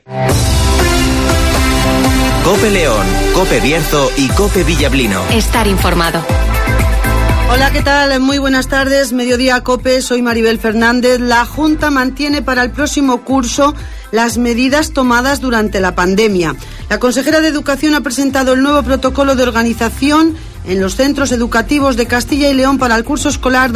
COPE León, COPE Bierzo y COPE Villablino. Estar informado. Hola, ¿qué tal? Muy buenas tardes. Mediodía COPE, soy Maribel Fernández. La Junta mantiene para el próximo curso las medidas tomadas durante la pandemia. La consejera de Educación ha presentado el nuevo protocolo de organización en los centros educativos de Castilla y León para el curso escolar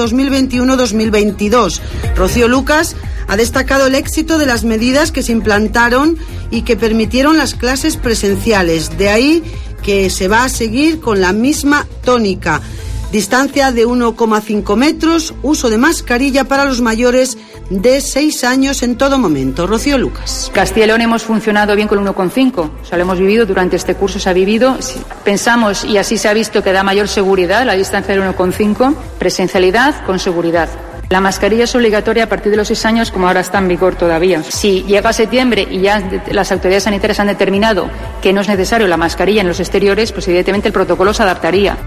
2021-2022. Rocío Lucas ha destacado el éxito de las medidas que se implantaron y que permitieron las clases presenciales. De ahí que se va a seguir con la misma tónica. Distancia de 1,5 metros, uso de mascarilla para los mayores de 6 años en todo momento. Rocío Lucas. Castilla y León hemos funcionado bien con el 1,5. O sea, lo hemos vivido durante este curso, se ha vivido. Pensamos, y así se ha visto, que da mayor seguridad la distancia del 1,5. Presencialidad con seguridad. La mascarilla es obligatoria a partir de los 6 años, como ahora está en vigor todavía. Si llega a septiembre y ya las autoridades sanitarias han determinado que no es necesario la mascarilla en los exteriores, pues evidentemente el protocolo se adaptaría.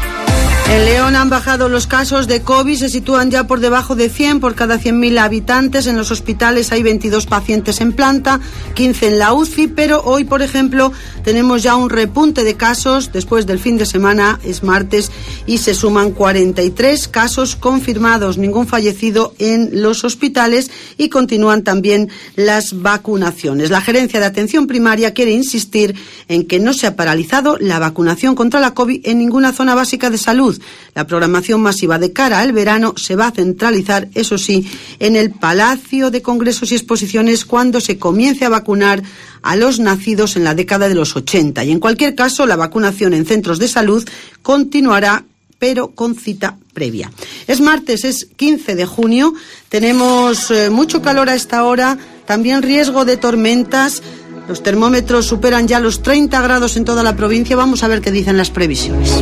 En León han bajado los casos de COVID, se sitúan ya por debajo de 100 por cada 100.000 habitantes. En los hospitales hay 22 pacientes en planta, 15 en la UCI, pero hoy, por ejemplo, tenemos ya un repunte de casos después del fin de semana, es martes, y se suman 43 casos confirmados, ningún fallecido en los hospitales, y continúan también las vacunaciones. La Gerencia de Atención Primaria quiere insistir en que no se ha paralizado la vacunación contra la COVID en ninguna zona básica de salud. La programación masiva de cara al verano se va a centralizar, eso sí, en el Palacio de Congresos y Exposiciones cuando se comience a vacunar a los nacidos en la década de los 80. Y en cualquier caso, la vacunación en centros de salud continuará, pero con cita previa. Es martes, es 15 de junio, tenemos mucho calor a esta hora, también riesgo de tormentas. Los termómetros superan ya los 30 grados en toda la provincia. Vamos a ver qué dicen las previsiones.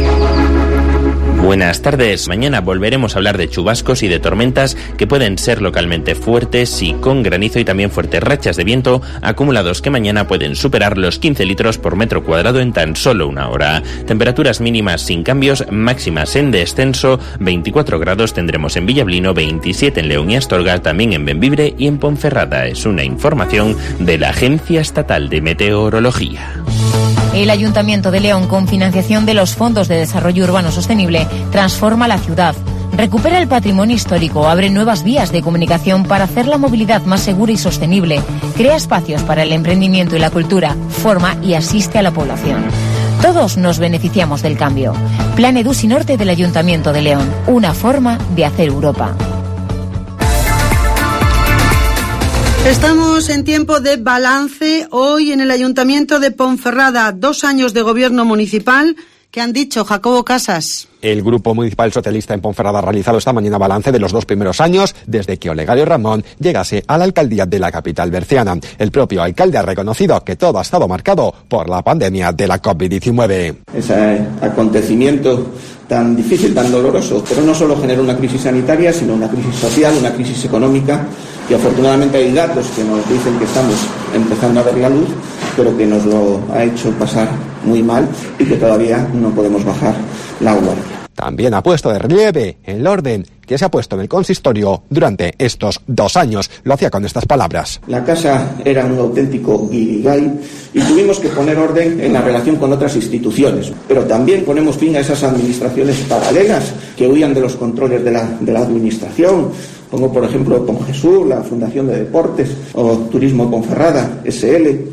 Buenas tardes. Mañana volveremos a hablar de chubascos y de tormentas que pueden ser localmente fuertes y con granizo y también fuertes rachas de viento acumulados que mañana pueden superar los 15 litros por metro cuadrado en tan solo una hora. Temperaturas mínimas sin cambios, máximas en descenso. 24 grados tendremos en Villablino, 27 en León y Astorga, también en Bembibre y en Ponferrada. Es una información de la Agencia Estatal de Meteorología. El Ayuntamiento de León, con financiación de los Fondos de Desarrollo Urbano Sostenible, transforma la ciudad, recupera el patrimonio histórico, abre nuevas vías de comunicación para hacer la movilidad más segura y sostenible, crea espacios para el emprendimiento y la cultura, forma y asiste a la población. Todos nos beneficiamos del cambio. Plan EDUSI Norte del Ayuntamiento de León, una forma de hacer Europa. Estamos en tiempo de balance. Hoy en el Ayuntamiento de Ponferrada, 2 años de gobierno municipal. ¿Qué han dicho, Jacobo Casas? El Grupo Municipal Socialista en Ponferrada ha realizado esta mañana balance de los 2 primeros años desde que Olegario Ramón llegase a la alcaldía de la capital berciana. El propio alcalde ha reconocido que todo ha estado marcado por la pandemia de la COVID-19. Ese acontecimiento tan difícil, tan doloroso, pero no solo generó una crisis sanitaria, sino una crisis social, una crisis económica, y afortunadamente hay datos que nos dicen que estamos empezando a ver la luz, pero que nos lo ha hecho pasar muy mal y que todavía no podemos bajar la guardia. También ha puesto de relieve el orden que se ha puesto en el consistorio durante estos 2 años. Lo hacía con estas palabras. La casa era un auténtico guirigay y tuvimos que poner orden en la relación con otras instituciones. Pero también ponemos fin a esas administraciones paralelas que huían de los controles de la administración. Pongo, por ejemplo, Ponjesur, la Fundación de Deportes, o Turismo Ponferrada, SL.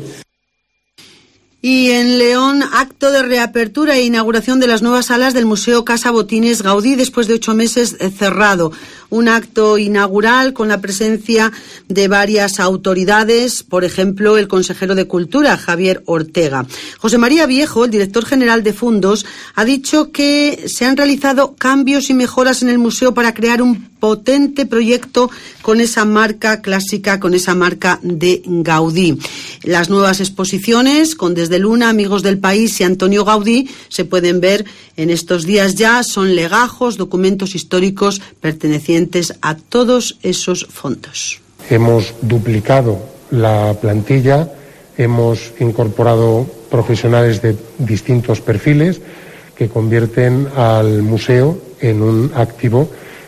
Y en León, acto de reapertura e inauguración de las nuevas salas del Museo Casa Botines Gaudí después de 8 meses cerrado. Un acto inaugural con la presencia de varias autoridades, por ejemplo, el consejero de Cultura, Javier Ortega. José María Viejo, el director general de Fundos, ha dicho que se han realizado cambios y mejoras en el museo para crear un potente proyecto con esa marca clásica, con esa marca de Gaudí. Las nuevas exposiciones con Desde Luna, Amigos del País y Antonio Gaudí se pueden ver en estos días ya. Son legajos, documentos históricos pertenecientes a todos esos fondos. Hemos duplicado la plantilla, hemos incorporado profesionales de distintos perfiles que convierten al museo en un activo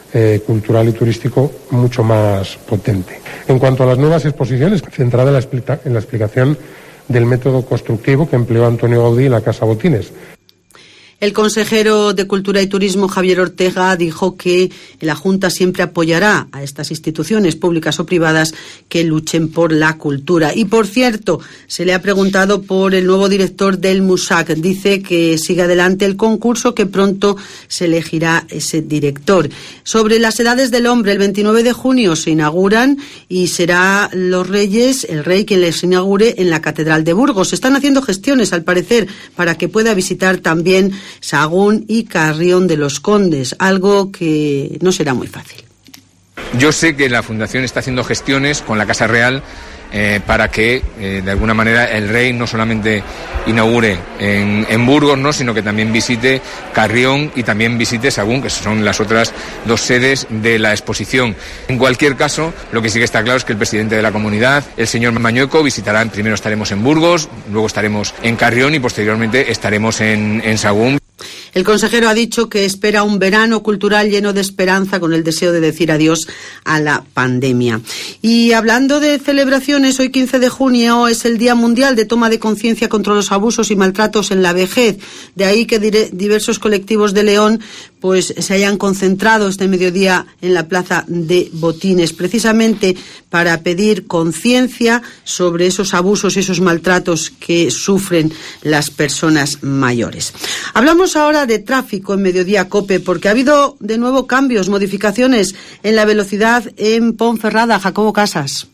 cultural y turístico mucho más potente. En cuanto a las nuevas exposiciones, centrada en la explicación del método constructivo que empleó Antonio Gaudí en la Casa Botines. El consejero de Cultura y Turismo, Javier Ortega, dijo que la Junta siempre apoyará a estas instituciones públicas o privadas que luchen por la cultura. Y, por cierto, se le ha preguntado por el nuevo director del MUSAC. Dice que sigue adelante el concurso, que pronto se elegirá ese director. Sobre las edades del hombre, el 29 de junio se inauguran y será los Reyes, el rey, quien les inaugure en la Catedral de Burgos. Se están haciendo gestiones, al parecer, para que pueda visitar también Sahagún y Carrión de los Condes, algo que no será muy fácil. Yo sé que la Fundación está haciendo gestiones con la Casa Real para que, de alguna manera, el rey no solamente inaugure en Burgos, ¿no?, sino que también visite Carrión y también visite Sahagún, que son las otras dos sedes de la exposición. En cualquier caso, lo que sí que está claro es que el presidente de la comunidad, el señor Mañueco, visitará. Primero estaremos en Burgos, luego estaremos en Carrión y posteriormente estaremos en Sahagún. El consejero ha dicho que espera un verano cultural lleno de esperanza, con el deseo de decir adiós a la pandemia. Y hablando de celebraciones, hoy 15 de junio es el Día Mundial de Toma de Conciencia contra los Abusos y Maltratos en la Vejez. De ahí que diversos colectivos de León pues se hayan concentrado este mediodía en la Plaza de Botines, precisamente para pedir conciencia sobre esos abusos y esos maltratos que sufren las personas mayores. Hablamos ahora de tráfico en Mediodía COPE, porque ha habido de nuevo cambios, modificaciones en la velocidad en Ponferrada. Jacobo Casas.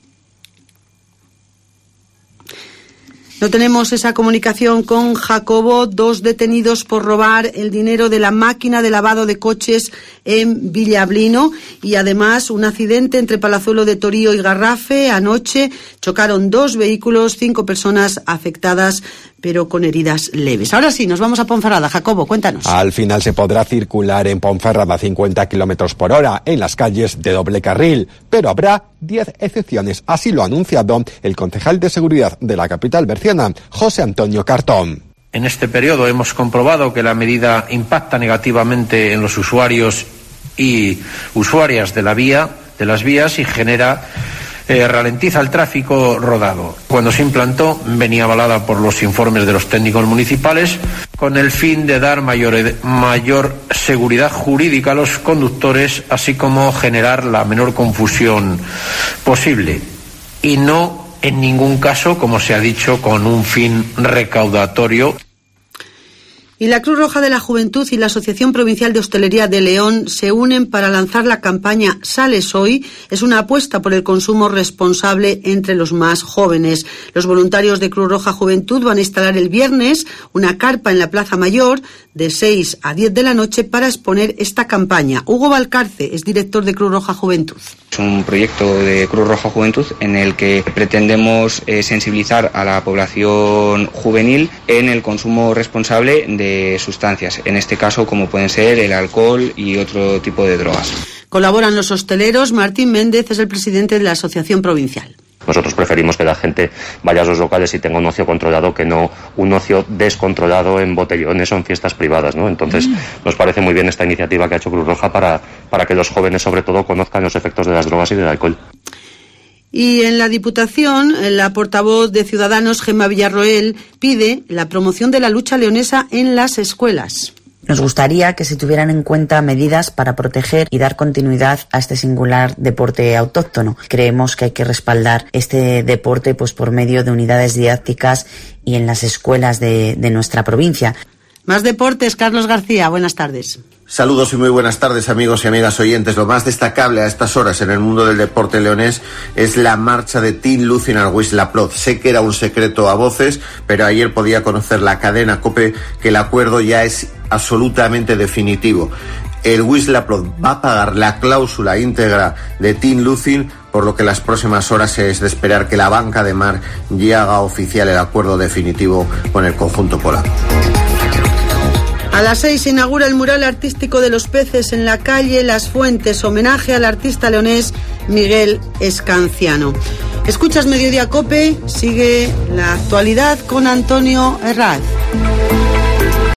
No tenemos esa comunicación con Jacobo. 2 detenidos por robar el dinero de la máquina de lavado de coches en Villablino, y además un accidente entre Palazuelo de Torío y Garrafe. Anoche chocaron 2 vehículos, 5 personas afectadas, pero con heridas leves. Ahora sí, nos vamos a Ponferrada. Jacobo, cuéntanos. Al final se podrá circular en Ponferrada a 50 kilómetros por hora en las calles de doble carril, pero habrá 10 excepciones. Así lo ha anunciado el concejal de Seguridad de la capital berciana, José Antonio Cartón. En este periodo hemos comprobado que la medida impacta negativamente en los usuarios y usuarias de las vías y ralentiza el tráfico rodado. Cuando se implantó, venía avalada por los informes de los técnicos municipales con el fin de dar mayor seguridad jurídica a los conductores, así como generar la menor confusión posible, y no en ningún caso, como se ha dicho, con un fin recaudatorio. Y la Cruz Roja de la Juventud y la Asociación Provincial de Hostelería de León se unen para lanzar la campaña Sales Hoy. Es una apuesta por el consumo responsable entre los más jóvenes. Los voluntarios de Cruz Roja Juventud van a instalar el viernes una carpa en la Plaza Mayor de 6 a 10 de la noche para exponer esta campaña. Hugo Valcarce es director de Cruz Roja Juventud. Es un proyecto de Cruz Roja Juventud en el que pretendemos sensibilizar a la población juvenil en el consumo responsable de sustancias, en este caso como pueden ser el alcohol y otro tipo de drogas. Colaboran los hosteleros. Martín Méndez es el presidente de la Asociación Provincial. Nosotros preferimos que la gente vaya a los locales y tenga un ocio controlado que no un ocio descontrolado en botellones o en fiestas privadas, ¿no? Entonces, nos parece muy bien esta iniciativa que ha hecho Cruz Roja para que los jóvenes, sobre todo, conozcan los efectos de las drogas y del alcohol. Y en la Diputación, la portavoz de Ciudadanos, Gemma Villarroel, pide la promoción de la lucha leonesa en las escuelas. Nos gustaría que se tuvieran en cuenta medidas para proteger y dar continuidad a este singular deporte autóctono. Creemos que hay que respaldar este deporte pues por medio de unidades didácticas y en las escuelas de nuestra provincia. Más deportes, Carlos García, buenas tardes. Saludos y muy buenas tardes, amigos y amigas oyentes. Lo más destacable a estas horas en el mundo del deporte leonés es la marcha de Team Lucin al Wisla-Ploz. Sé que era un secreto a voces, pero ayer podía conocer la cadena COPE que el acuerdo ya es absolutamente definitivo. El Wisla-Ploz va a pagar la cláusula íntegra de Team Lucin, por lo que las próximas horas es de esperar que la banca de mar ya haga oficial el acuerdo definitivo con el conjunto polaco. A las 6 se inaugura el mural artístico de los peces en la calle Las Fuentes, homenaje al artista leonés Miguel Escanciano. Escuchas Mediodía COPE, sigue la actualidad con Antonio Herraz.